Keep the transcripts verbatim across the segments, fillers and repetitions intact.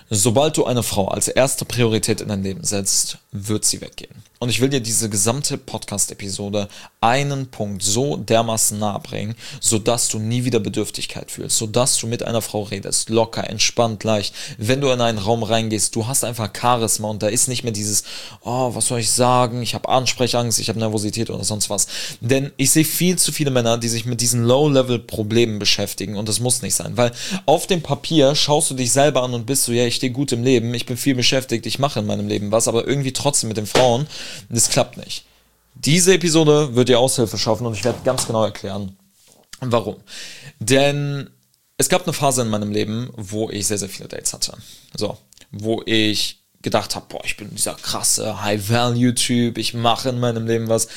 Sobald du eine Frau als erste Priorität in dein Leben setzt, wird sie weggehen. Und ich will dir diese gesamte Podcast-Episode einen Punkt so dermaßen nahe bringen, sodass du nie wieder Bedürftigkeit fühlst, sodass du mit einer Frau redest, locker, entspannt, leicht. Wenn du in einen Raum reingehst, du hast einfach Charisma und da ist nicht mehr dieses, oh, was soll ich sagen, ich habe Ansprechangst, ich habe Nervosität oder sonst was. Denn ich sehe viel zu viele Männer, die sich mit diesen Low-Level-Problemen beschäftigen und das muss nicht sein, weil auf dem Papier schaust du dich selber an und bist so, ja, ich stehe gut im Leben, ich bin viel beschäftigt, ich mache in meinem Leben was, aber irgendwie trotzdem mit den Frauen, das klappt nicht. Diese Episode wird dir Aushilfe schaffen und ich werde ganz genau erklären, warum. Denn es gab eine Phase in meinem Leben, wo ich sehr, sehr viele Dates hatte. So, wo ich gedacht habe, boah, ich bin dieser krasse High-Value-Typ, ich mache in meinem Leben was.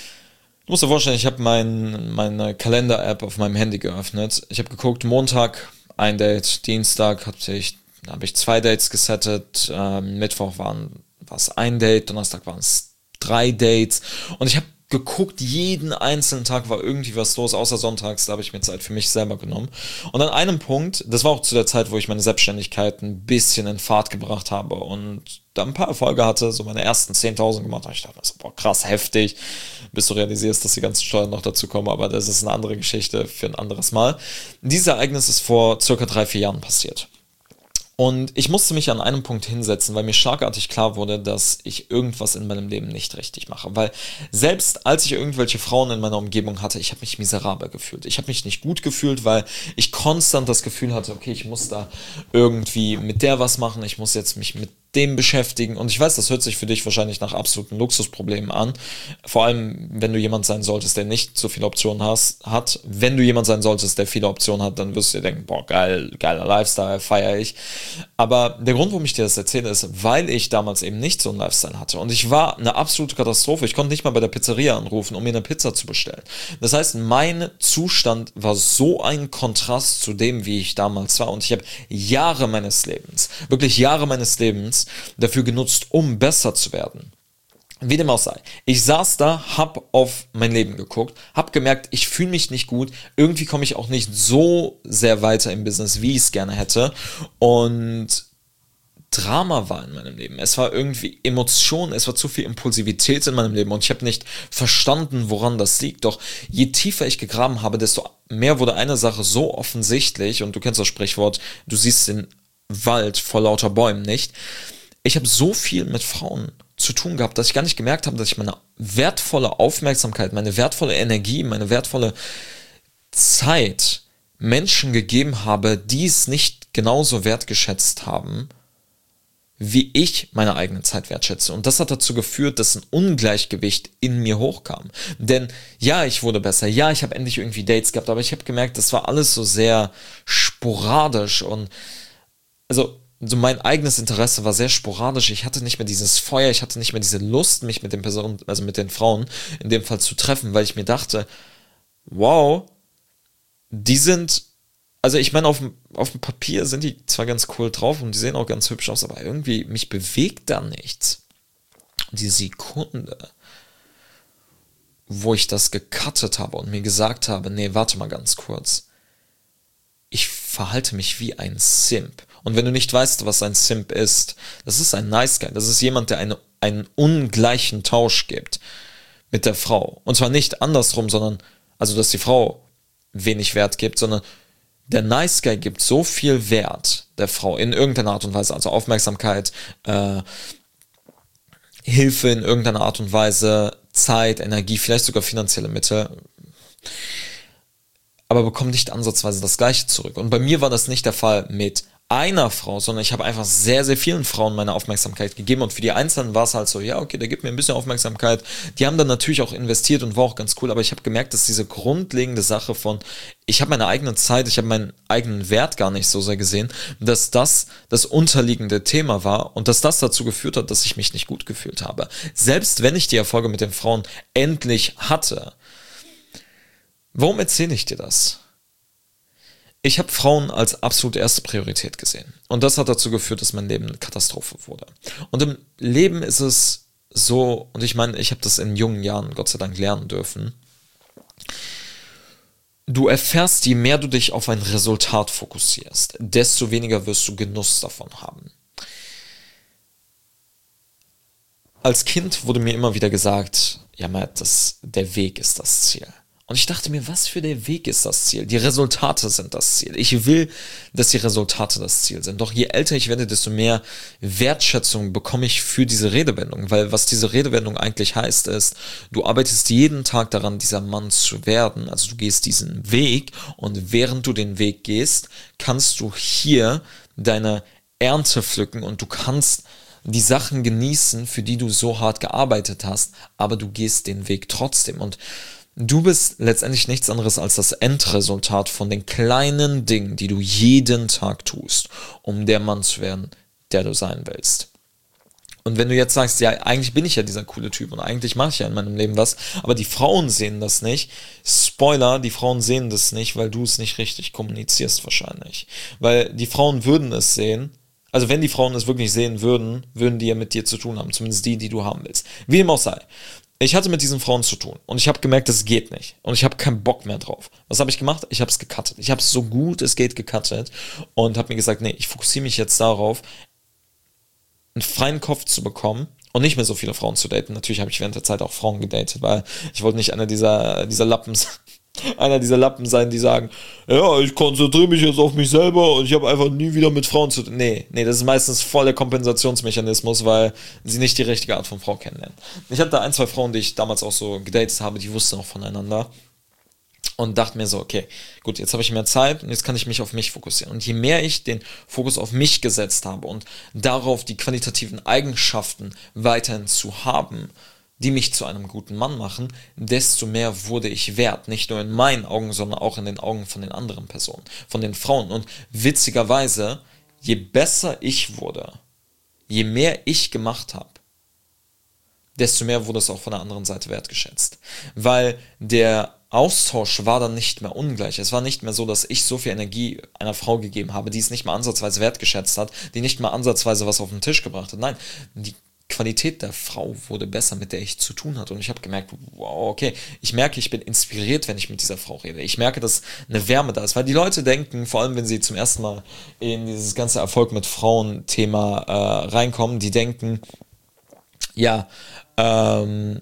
Du musst dir vorstellen, ich habe mein, meine Kalender-App auf meinem Handy geöffnet. Ich habe geguckt, Montag ein Date, Dienstag hatte ich, da habe ich zwei Dates gesettet, äh, Mittwoch waren war es ein Date, Donnerstag waren es drei Dates und ich habe geguckt, jeden einzelnen Tag war irgendwie was los, außer sonntags, da habe ich mir Zeit für mich selber genommen. Und an einem Punkt, das war auch zu der Zeit, wo ich meine Selbstständigkeit ein bisschen in Fahrt gebracht habe und da ein paar Erfolge hatte, so meine ersten zehntausend gemacht, und ich dachte, das ist boah, krass, heftig, bis du realisierst, dass die ganzen Steuern noch dazu kommen, aber das ist eine andere Geschichte für ein anderes Mal. Dieses Ereignis ist vor circa drei, vier Jahren passiert. Und ich musste mich an einem Punkt hinsetzen, weil mir schlagartig klar wurde, dass ich irgendwas in meinem Leben nicht richtig mache. Weil selbst als ich irgendwelche Frauen in meiner Umgebung hatte, ich habe mich miserabel gefühlt. Ich habe mich nicht gut gefühlt, weil ich konstant das Gefühl hatte, okay, ich muss da irgendwie mit der was machen, ich muss jetzt mich mit dem beschäftigen. Und ich weiß, das hört sich für dich wahrscheinlich nach absoluten Luxusproblemen an. Vor allem, wenn du jemand sein solltest, der nicht so viele Optionen has, hat. Wenn du jemand sein solltest, der viele Optionen hat, dann wirst du dir denken, boah, geil, geiler Lifestyle, feiere ich. Aber der Grund, warum ich dir das erzähle, ist, weil ich damals eben nicht so einen Lifestyle hatte. Und ich war eine absolute Katastrophe. Ich konnte nicht mal bei der Pizzeria anrufen, um mir eine Pizza zu bestellen. Das heißt, mein Zustand war so ein Kontrast zu dem, wie ich damals war. Und ich habe Jahre meines Lebens, wirklich Jahre meines Lebens, dafür genutzt, um besser zu werden. Wie dem auch sei. Ich saß da, hab auf mein Leben geguckt, hab gemerkt, ich fühle mich nicht gut, irgendwie komme ich auch nicht so sehr weiter im Business, wie ich es gerne hätte und Drama war in meinem Leben. Es war irgendwie Emotion, es war zu viel Impulsivität in meinem Leben und ich habe nicht verstanden, woran das liegt. Doch je tiefer ich gegraben habe, desto mehr wurde eine Sache so offensichtlich und du kennst das Sprichwort, du siehst den Wald vor lauter Bäumen nicht. Ich habe so viel mit Frauen zu tun gehabt, dass ich gar nicht gemerkt habe, dass ich meine wertvolle Aufmerksamkeit, meine wertvolle Energie, meine wertvolle Zeit Menschen gegeben habe, die es nicht genauso wertgeschätzt haben, wie ich meine eigene Zeit wertschätze. Und das hat dazu geführt, dass ein Ungleichgewicht in mir hochkam. Denn ja, ich wurde besser, ja, ich habe endlich irgendwie Dates gehabt, aber ich habe gemerkt, das war alles so sehr sporadisch und also so mein eigenes Interesse war sehr sporadisch. Ich hatte nicht mehr dieses Feuer, ich hatte nicht mehr diese Lust, mich mit den Personen, also mit den Frauen in dem Fall zu treffen, weil ich mir dachte, wow, die sind, also ich meine, auf dem, auf dem Papier sind die zwar ganz cool drauf und die sehen auch ganz hübsch aus, aber irgendwie, mich bewegt da nichts. Die Sekunde, wo ich das gecuttet habe und mir gesagt habe, nee, warte mal ganz kurz. Ich verhalte mich wie ein Simp. Und wenn du nicht weißt, was ein Simp ist, das ist ein Nice Guy. Das ist jemand, der eine, einen ungleichen Tausch gibt mit der Frau. Und zwar nicht andersrum, sondern, also dass die Frau wenig Wert gibt, sondern der Nice Guy gibt so viel Wert der Frau in irgendeiner Art und Weise, also Aufmerksamkeit, äh, Hilfe in irgendeiner Art und Weise, Zeit, Energie, vielleicht sogar finanzielle Mittel, aber bekommt nicht ansatzweise das Gleiche zurück. Und bei mir war das nicht der Fall mit einer Frau, sondern ich habe einfach sehr, sehr vielen Frauen meine Aufmerksamkeit gegeben und für die Einzelnen war es halt so, ja, okay, der gibt mir ein bisschen Aufmerksamkeit. Die haben dann natürlich auch investiert und war auch ganz cool, aber ich habe gemerkt, dass diese grundlegende Sache von, ich habe meine eigene Zeit, ich habe meinen eigenen Wert gar nicht so sehr gesehen, dass das das unterliegende Thema war und dass das dazu geführt hat, dass ich mich nicht gut gefühlt habe. Selbst wenn ich die Erfolge mit den Frauen endlich hatte. Warum erzähle ich dir das? Ich habe Frauen als absolut erste Priorität gesehen. Und das hat dazu geführt, dass mein Leben eine Katastrophe wurde. Und im Leben ist es so, und ich meine, ich habe das in jungen Jahren Gott sei Dank lernen dürfen, du erfährst, je mehr du dich auf ein Resultat fokussierst, desto weniger wirst du Genuss davon haben. als Kind wurde mir immer wieder gesagt, ja, Matt, das, der Weg ist das Ziel. Und ich dachte mir, was für der Weg ist das Ziel? Die Resultate sind das Ziel. Ich will, dass die Resultate das Ziel sind. Doch je älter ich werde, desto mehr Wertschätzung bekomme ich für diese Redewendung. Weil was diese Redewendung eigentlich heißt, ist, du arbeitest jeden Tag daran, dieser Mann zu werden. Also du gehst diesen Weg und während du den Weg gehst, kannst du hier deine Ernte pflücken und du kannst die Sachen genießen, für die du so hart gearbeitet hast, aber du gehst den Weg trotzdem. Und du bist letztendlich nichts anderes als das Endresultat von den kleinen Dingen, die du jeden Tag tust, um der Mann zu werden, der du sein willst. Und wenn du jetzt sagst, ja, eigentlich bin ich ja dieser coole Typ und eigentlich mache ich ja in meinem Leben was, aber die Frauen sehen das nicht. Spoiler, die Frauen sehen das nicht, weil du es nicht richtig kommunizierst wahrscheinlich. Weil die Frauen würden es sehen, also wenn die Frauen es wirklich sehen würden, würden die ja mit dir zu tun haben, zumindest die, die du haben willst. Wie dem auch sei. Ich hatte mit diesen Frauen zu tun und ich habe gemerkt, das geht nicht und ich habe keinen Bock mehr drauf. Was habe ich gemacht? Ich habe es gecuttet. Ich habe es so gut es geht gecuttet und habe mir gesagt, nee, ich fokussiere mich jetzt darauf, einen freien Kopf zu bekommen und nicht mehr so viele Frauen zu daten. Natürlich habe ich während der Zeit auch Frauen gedatet, weil ich wollte nicht einer dieser, dieser Lappen einer dieser Lappen sein, die sagen, ja, ich konzentriere mich jetzt auf mich selber und ich habe einfach nie wieder mit Frauen zu tun. Nee, nee, das ist meistens voll der Kompensationsmechanismus, weil sie nicht die richtige Art von Frau kennenlernen. Ich hatte da ein, zwei Frauen, die ich damals auch so gedatet habe, die wussten auch voneinander und dachte mir so, okay, gut, jetzt habe ich mehr Zeit und jetzt kann ich mich auf mich fokussieren. Und je mehr ich den Fokus auf mich gesetzt habe und darauf die qualitativen Eigenschaften weiterhin zu haben, die mich zu einem guten Mann machen, desto mehr wurde ich wert. Nicht nur in meinen Augen, sondern auch in den Augen von den anderen Personen, von den Frauen. Und witzigerweise, je besser ich wurde, je mehr ich gemacht habe, desto mehr wurde es auch von der anderen Seite wertgeschätzt. Weil der Austausch war dann nicht mehr ungleich. Es war nicht mehr so, dass ich so viel Energie einer Frau gegeben habe, die es nicht mal ansatzweise wertgeschätzt hat, die nicht mal ansatzweise was auf den Tisch gebracht hat. Nein, die Qualität der Frau wurde besser, mit der ich zu tun hatte. Und ich habe gemerkt, wow, okay, ich merke, ich bin inspiriert, wenn ich mit dieser Frau rede. Ich merke, dass eine Wärme da ist. Weil die Leute denken, vor allem wenn sie zum ersten Mal in dieses ganze Erfolg mit Frauen-Thema äh, reinkommen, die denken, ja, ähm,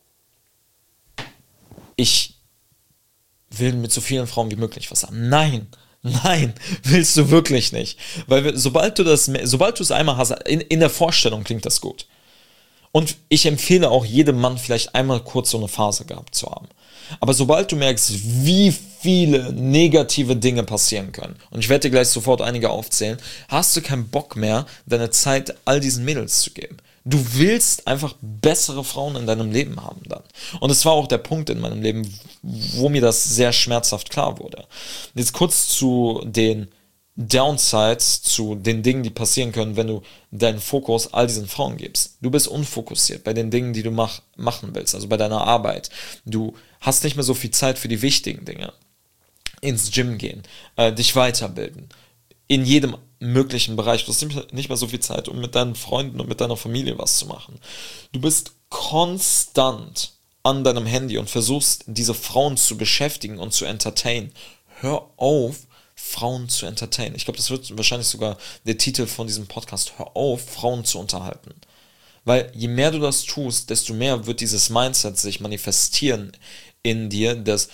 ich will mit so vielen Frauen wie möglich was haben. Nein, nein, willst du wirklich nicht. Weil sobald du das, sobald du es einmal hast, in, in der Vorstellung klingt das gut. Und ich empfehle auch jedem Mann vielleicht einmal kurz so eine Phase gehabt zu haben. Aber sobald du merkst, wie viele negative Dinge passieren können, und ich werde dir gleich sofort einige aufzählen, hast du keinen Bock mehr, deine Zeit all diesen Mädels zu geben. Du willst einfach bessere Frauen in deinem Leben haben dann. Und es war auch der Punkt in meinem Leben, wo mir das sehr schmerzhaft klar wurde. Jetzt kurz zu den Downsides, zu den Dingen, die passieren können, wenn du deinen Fokus all diesen Frauen gibst. Du bist unfokussiert bei den Dingen, die du mach, machen willst, also bei deiner Arbeit. Du hast nicht mehr so viel Zeit für die wichtigen Dinge. Ins Gym gehen, äh, dich weiterbilden. In jedem möglichen Bereich. Du hast nicht mehr so viel Zeit, um mit deinen Freunden und mit deiner Familie was zu machen. Du bist konstant an deinem Handy und versuchst, diese Frauen zu beschäftigen und zu entertainen. Hör auf, Frauen zu entertainen. Ich glaube, das wird wahrscheinlich sogar der Titel von diesem Podcast. Hör auf, Frauen zu unterhalten. Weil je mehr du das tust, desto mehr wird dieses Mindset sich manifestieren in dir, dass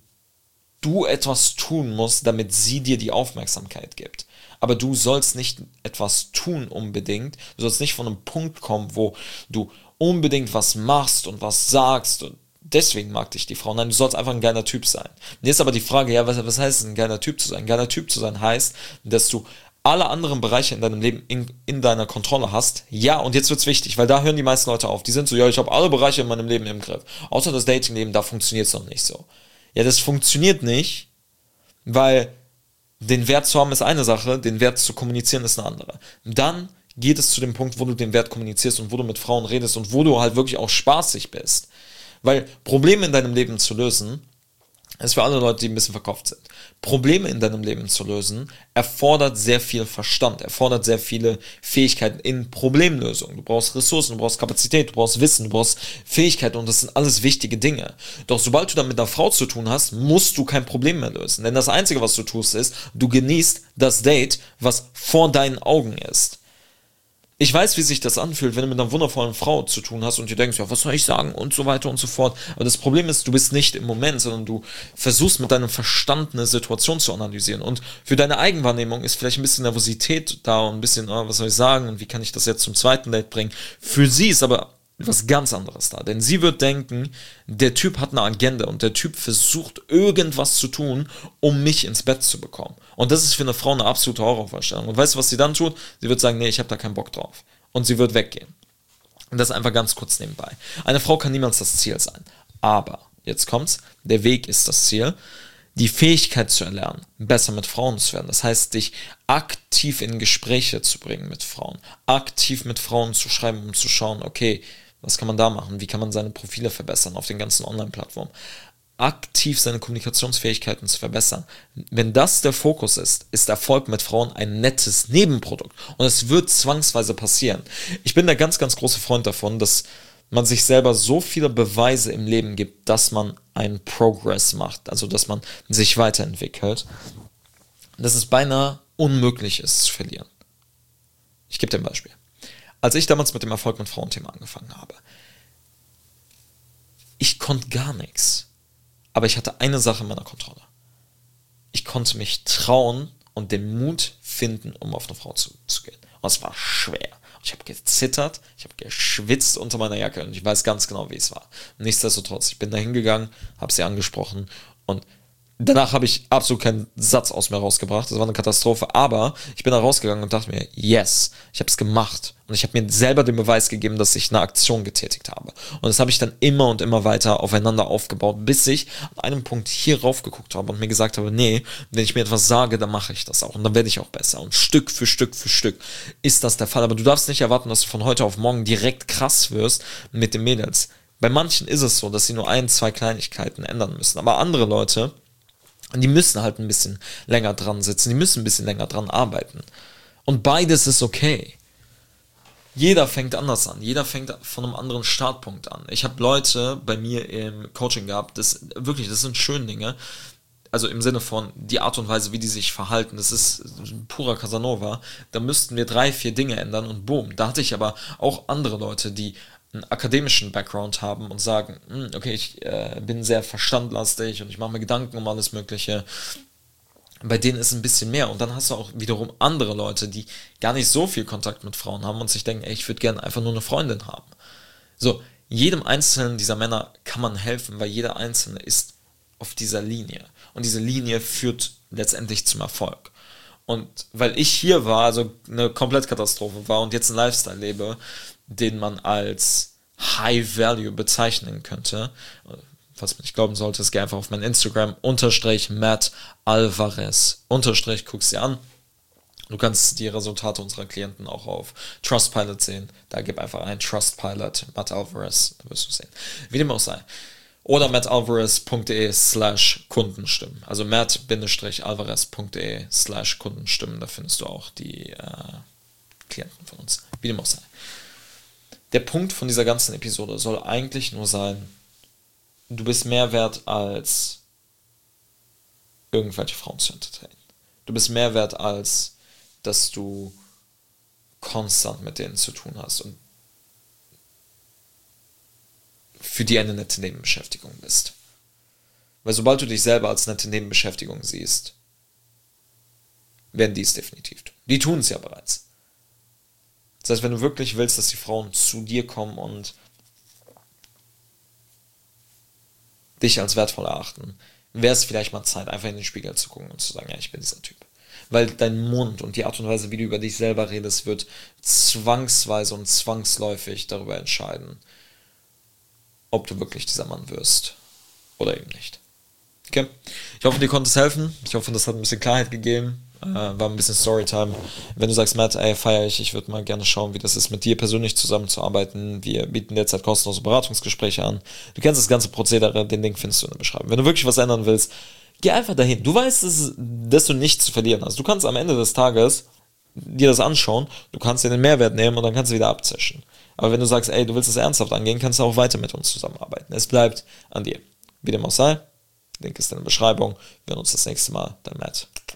du etwas tun musst, damit sie dir die Aufmerksamkeit gibt. Aber du sollst nicht etwas tun unbedingt. Du sollst nicht von einem Punkt kommen, wo du unbedingt was machst und was sagst und deswegen mag dich die Frau. Nein, du sollst einfach ein geiler Typ sein. Und jetzt aber die Frage, ja, was, was heißt es, ein geiler Typ zu sein? Ein geiler Typ zu sein heißt, dass du alle anderen Bereiche in deinem Leben in, in deiner Kontrolle hast. Ja, und jetzt wird's wichtig, weil da hören die meisten Leute auf. Die sind so, ja, ich habe alle Bereiche in meinem Leben im Griff. Außer das Datingleben, da funktioniert's noch nicht so. Ja, das funktioniert nicht, weil den Wert zu haben ist eine Sache, den Wert zu kommunizieren ist eine andere. Dann geht es zu dem Punkt, wo du den Wert kommunizierst und wo du mit Frauen redest und wo du halt wirklich auch spaßig bist. Weil Probleme in deinem Leben zu lösen, ist für alle Leute, die ein bisschen verkopft sind. Probleme in deinem Leben zu lösen, erfordert sehr viel Verstand, erfordert sehr viele Fähigkeiten in Problemlösung. Du brauchst Ressourcen, du brauchst Kapazität, du brauchst Wissen, du brauchst Fähigkeiten und das sind alles wichtige Dinge. Doch sobald du dann mit einer Frau zu tun hast, musst du kein Problem mehr lösen. Denn das Einzige, was du tust, ist, du genießt das Date, was vor deinen Augen ist. Ich weiß, wie sich das anfühlt, wenn du mit einer wundervollen Frau zu tun hast und du denkst, ja, was soll ich sagen und so weiter und so fort. Aber das Problem ist, du bist nicht im Moment, sondern du versuchst mit deinem Verstand eine Situation zu analysieren. Und für deine Eigenwahrnehmung ist vielleicht ein bisschen Nervosität da und ein bisschen, oh, was soll ich sagen und wie kann ich das jetzt zum zweiten Date bringen. Für sie ist aber was ganz anderes da. Denn sie wird denken, der Typ hat eine Agenda und der Typ versucht irgendwas zu tun, um mich ins Bett zu bekommen. Und das ist für eine Frau eine absolute Horrorvorstellung. Und weißt du, was sie dann tut? Sie wird sagen, nee, ich habe da keinen Bock drauf. Und sie wird weggehen. Und das einfach ganz kurz nebenbei. Eine Frau kann niemals das Ziel sein. Aber, jetzt kommt's, der Weg ist das Ziel. Die Fähigkeit zu erlernen, besser mit Frauen zu werden. Das heißt, dich aktiv in Gespräche zu bringen mit Frauen. Aktiv mit Frauen zu schreiben, um zu schauen, okay, was kann man da machen? Wie kann man seine Profile verbessern auf den ganzen Online-Plattformen? Aktiv seine Kommunikationsfähigkeiten zu verbessern. Wenn das der Fokus ist, ist Erfolg mit Frauen ein nettes Nebenprodukt. Und es wird zwangsweise passieren. Ich bin der ganz, ganz große Freund davon, dass man sich selber so viele Beweise im Leben gibt, dass man einen Progress macht, also dass man sich weiterentwickelt, dass es beinahe unmöglich ist zu verlieren. Ich gebe dir ein Beispiel. Als ich damals mit dem Erfolg mit Frauen-Thema angefangen habe, ich konnte gar nichts, aber ich hatte eine Sache in meiner Kontrolle. Ich konnte mich trauen und den Mut finden, um auf eine Frau zu, zu gehen. Und es war schwer. Ich habe gezittert, ich habe geschwitzt unter meiner Jacke und ich weiß ganz genau, wie es war. Nichtsdestotrotz, ich bin da hingegangen, habe sie angesprochen und danach habe ich absolut keinen Satz aus mir rausgebracht. Das war eine Katastrophe, aber ich bin da rausgegangen und dachte mir, yes, ich habe es gemacht. Und ich habe mir selber den Beweis gegeben, dass ich eine Aktion getätigt habe. Und das habe ich dann immer und immer weiter aufeinander aufgebaut, bis ich an einem Punkt hier rauf geguckt habe und mir gesagt habe, nee, wenn ich mir etwas sage, dann mache ich das auch. Und dann werde ich auch besser. Und Stück für Stück für Stück ist das der Fall. Aber du darfst nicht erwarten, dass du von heute auf morgen direkt krass wirst mit den Mädels. Bei manchen ist es so, dass sie nur ein, zwei Kleinigkeiten ändern müssen. Aber andere Leute, die müssen halt ein bisschen länger dran sitzen, die müssen ein bisschen länger dran arbeiten. Und beides ist okay. Jeder fängt anders an, jeder fängt von einem anderen Startpunkt an. Ich habe Leute bei mir im Coaching gehabt, das wirklich, das sind schöne Dinge, also im Sinne von die Art und Weise, wie die sich verhalten, das ist purer Casanova, da müssten wir drei, vier Dinge ändern und boom. Da hatte ich aber auch andere Leute, die einen akademischen Background haben und sagen, okay, ich äh, bin sehr verstandlastig und ich mache mir Gedanken um alles Mögliche. Bei denen ist ein bisschen mehr. Und dann hast du auch wiederum andere Leute, die gar nicht so viel Kontakt mit Frauen haben und sich denken, ey, ich würde gerne einfach nur eine Freundin haben. So, jedem Einzelnen dieser Männer kann man helfen, weil jeder Einzelne ist auf dieser Linie. Und diese Linie führt letztendlich zum Erfolg. Und weil ich hier war, also eine Komplettkatastrophe war und jetzt einen Lifestyle lebe, den man als High Value bezeichnen könnte, falls man nicht glauben sollte, geh einfach auf mein Instagram, unterstrich Matt Alvarez, unterstrich, guck's dir an. Du kannst die Resultate unserer Klienten auch auf Trustpilot sehen. Da gib einfach ein Trustpilot, Matt Alvarez, da wirst du sehen. Wie dem auch sei. Oder mattalvarez.de slash Kundenstimmen. Also matt-alvarez.de slash Kundenstimmen. Da findest du auch die äh, Klienten von uns. Wie dem auch sei. Der Punkt von dieser ganzen Episode soll eigentlich nur sein, du bist mehr wert als irgendwelche Frauen zu entertainen. Du bist mehr wert als, dass du konstant mit denen zu tun hast und für die eine nette Nebenbeschäftigung bist. Weil sobald du dich selber als nette Nebenbeschäftigung siehst, werden die es definitiv tun. Die tun es ja bereits. Das heißt, wenn du wirklich willst, dass die Frauen zu dir kommen und dich als wertvoll erachten, wäre es vielleicht mal Zeit, einfach in den Spiegel zu gucken und zu sagen, ja, ich bin dieser Typ. Weil dein Mund und die Art und Weise, wie du über dich selber redest, wird zwangsweise und zwangsläufig darüber entscheiden, ob du wirklich dieser Mann wirst oder eben nicht. Okay? Ich hoffe, dir konnte es helfen. Ich hoffe, das hat ein bisschen Klarheit gegeben. Äh, war ein bisschen Storytime. Wenn du sagst, Matt, ey, feier ich, ich würde mal gerne schauen, wie das ist, mit dir persönlich zusammenzuarbeiten. Wir bieten derzeit kostenlose Beratungsgespräche an. Du kennst das ganze Prozedere, den Link findest du in der Beschreibung. Wenn du wirklich was ändern willst, geh einfach dahin. Du weißt, dass, dass du nichts zu verlieren hast. Du kannst am Ende des Tages dir das anschauen, du kannst dir den Mehrwert nehmen und dann kannst du wieder abzischen. Aber wenn du sagst, ey, du willst das ernsthaft angehen, kannst du auch weiter mit uns zusammenarbeiten. Es bleibt an dir. Wie dem auch sei, Link ist in der Beschreibung. Wir hören uns das nächste Mal. Dein Matt.